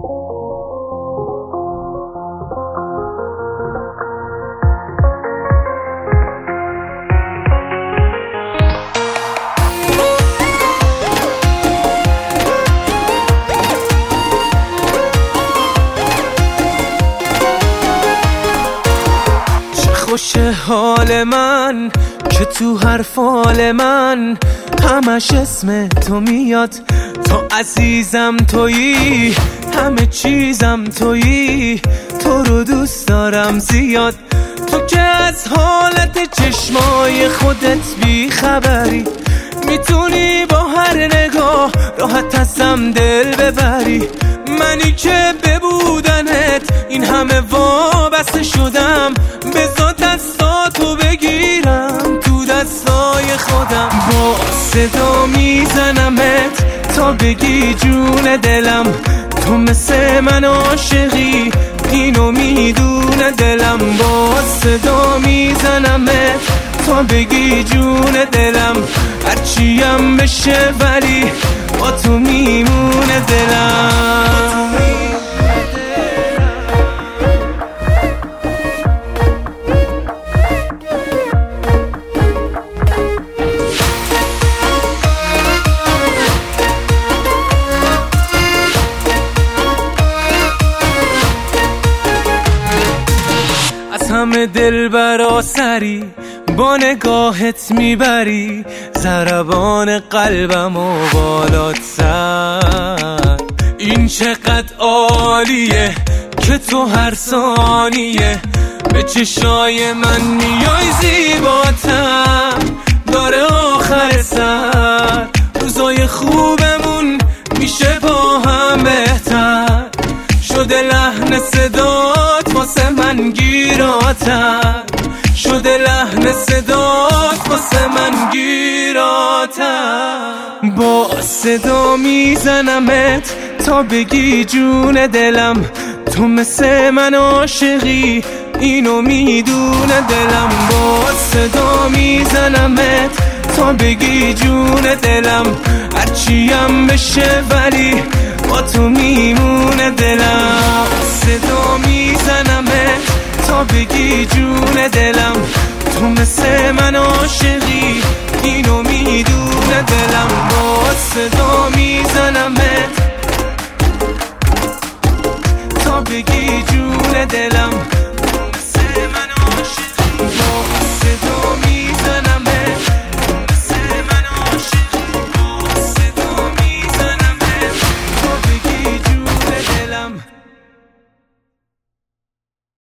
خوشه حال من که تو هر فال من همش اسم تو میاد. تو عزیزم تویی، همه چیزم تویی، تو رو دوست دارم زیاد. تو که از حالت چشمای خودت بی خبری، میتونی با هر نگاه راحت ازم دل ببری. منی که به بودنت این همه وابسته شدم، بذار دستاتو بگیرم تو دستای خودم. با صدا میزنمت تا بگی جون دلم، تو مثل من عاشقی اینو میدونه دلم. با صدا میزنمت تا بگی جون دلم، هرچیم بشه ولی با تو میمونه دلم. از همه دل برا سری با نگاهت میبری، ضربان قلبم و بالات سر. این چقدر عالیه که تو هر ثانیه به چشای من میای زیباتر. داره آخر سر روزای خوبمون میشه با هم بهتر، شده لحن صدات واسه من گیراتر، شده لحن صدات واسه من گیراتر. با صدا میزنمت تا بگی جون دلم، تو مثل من عاشقی اینو میدونه دلم. با صدا میزنمت تا بگی جون دلم، هرچیم بشه ولی با تو میمونه دلم. صدا میزنمت تا بگی جون دلم، تو مثل من عاشقی اینو میدونه دلم. با صدا میزنمت تا بگی جون دلم،